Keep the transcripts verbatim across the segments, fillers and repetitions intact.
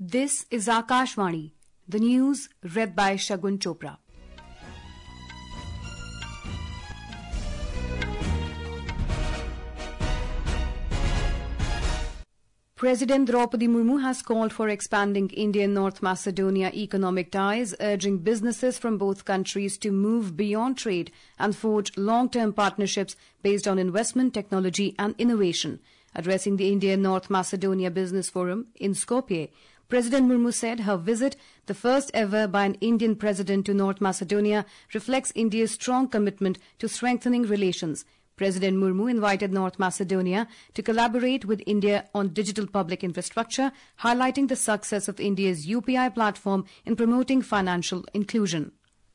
This is Akashvani, the news read by Shagun Chopra. President Draupadi Murmu has called for expanding India and North Macedonia economic ties, urging businesses from both countries to move beyond trade and forge long-term partnerships based on investment, technology and innovation. Addressing the India and North Macedonia Business Forum in Skopje, President Murmu said her visit, the first ever by an Indian president to North Macedonia, reflects India's strong commitment to strengthening relations. President Murmu invited North Macedonia to collaborate with India on digital public infrastructure, highlighting the success of India's U P I platform in promoting financial inclusion.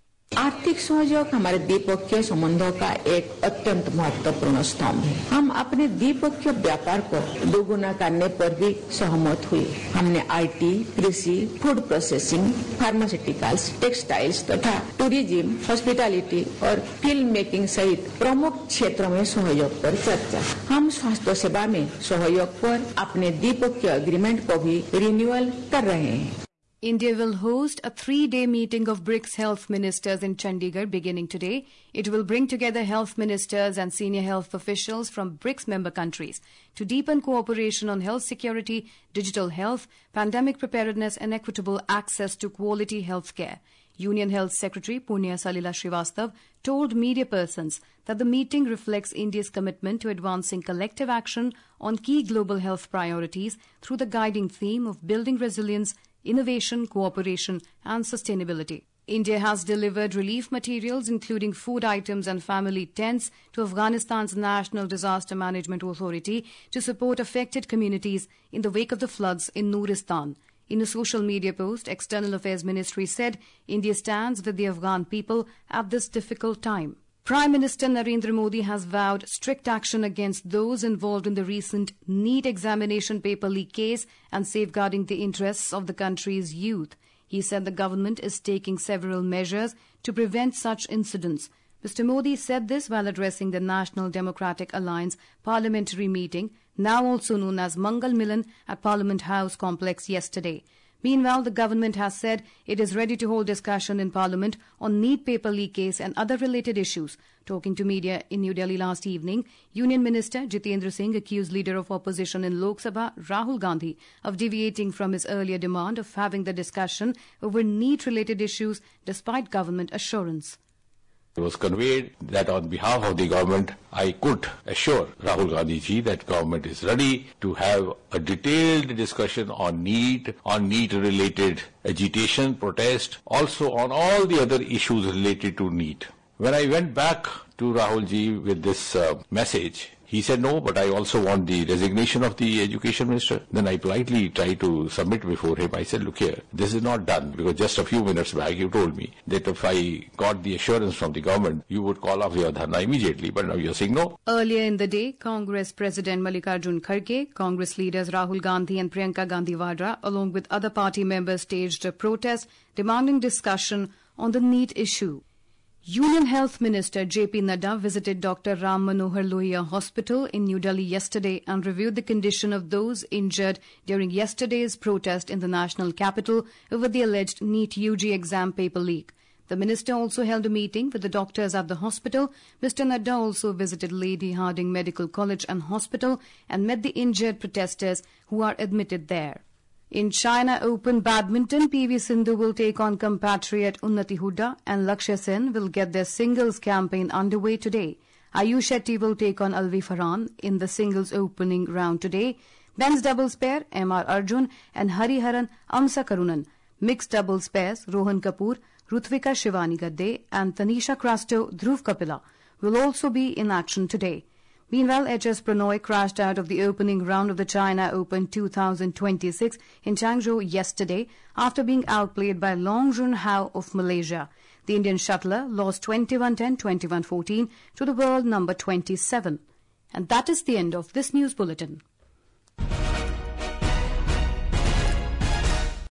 आर्थिक सहयोग हमारे द्विपक्षीय संबंधों का एक अत्यंत महत्वपूर्ण स्तंभ है। हम अपने द्विपक्षीय व्यापार को दोगुना करने पर भी सहमत हुए। हमने आईटी, कृषि, फूड प्रोसेसिंग, फार्मास्यूटिकल्स, टेक्सटाइल्स तथा टूरिज्म, हॉस्पिटैलिटी और फिल्म मेकिंग सहित प्रमुख क्षेत्रों में सहयोग पर चर्चा। हम स्वास्थ्य सेवा में सहयोग पर अपने द्विपक्षीय एग्रीमेंट को भी रिन्यूअल कर रहे हैं। India will host a three-day meeting of BRICS health ministers in Chandigarh beginning today. It will bring together health ministers and senior health officials from BRICS member countries to deepen cooperation on health security, digital health, pandemic preparedness and equitable access to quality health care. Union Health Secretary Punya Salila Srivastav told media persons that the meeting reflects India's commitment to advancing collective action on key global health priorities through the guiding theme of building resilience, innovation, cooperation and sustainability. India has delivered relief materials including food items and family tents to Afghanistan's National Disaster Management Authority to support affected communities in the wake of the floods in Nuristan. In a social media post, External Affairs Ministry said India stands with the Afghan people at this difficult time. Prime Minister Narendra Modi has vowed strict action against those involved in the recent NEET examination paper leak case and safeguarding the interests of the country's youth. He said the government is taking several measures to prevent such incidents. Mister Modi said this while addressing the National Democratic Alliance parliamentary meeting, now also known as Mangal Milan, at Parliament House complex yesterday. Meanwhile, the government has said it is ready to hold discussion in Parliament on NEET paper leak case and other related issues. Talking to media in New Delhi last evening, Union Minister Jitendra Singh accused Leader of Opposition in Lok Sabha, Rahul Gandhi, of deviating from his earlier demand of having the discussion over NEET-related issues despite government assurance. It was conveyed that on behalf of the government, I could assure Rahul Gandhi ji that government is ready to have a detailed discussion on NEET, on NEET-related agitation, protest, also on all the other issues related to NEET. When I went back to Rahul ji with this uh, message, he said, no, but I also want the resignation of the education minister. Then I politely tried to submit before him. I said, look here, this is not done because just a few minutes back you told me that if I got the assurance from the government, you would call off your dharna immediately. But now you're saying no. Earlier in the day, Congress President Mallikarjun Kharge, Congress leaders Rahul Gandhi and Priyanka Gandhi Vadra, along with other party members, staged a protest demanding discussion on the NEET issue. Union Health Minister J P Nadda visited Doctor Ram Manohar Lohia Hospital in New Delhi yesterday and reviewed the condition of those injured during yesterday's protest in the national capital over the alleged NEET U G exam paper leak. The minister also held a meeting with the doctors at the hospital. Mister Nadda also visited Lady Hardinge Medical College and Hospital and met the injured protesters who are admitted there. In China Open Badminton, P V Sindhu will take on compatriot Unnati Hooda and Lakshya Sen will get their singles campaign underway today. Ayush Shetty will take on Alvi Farhan in the singles opening round today. Men's doubles pair, M R Arjun and Hariharan Amsa Karunan. Mixed doubles pairs, Rohan Kapoor, Rutvika Shivani Gadde and Tanisha Crasto Dhruv Kapila will also be in action today. Meanwhile, H S Pranoy crashed out of the opening round of the China Open two thousand twenty-six in Changzhou yesterday after being outplayed by Long Jun Hao of Malaysia. The Indian shuttler lost twenty-one ten, twenty-one fourteen to the world number twenty-seven. And that is the end of this news bulletin.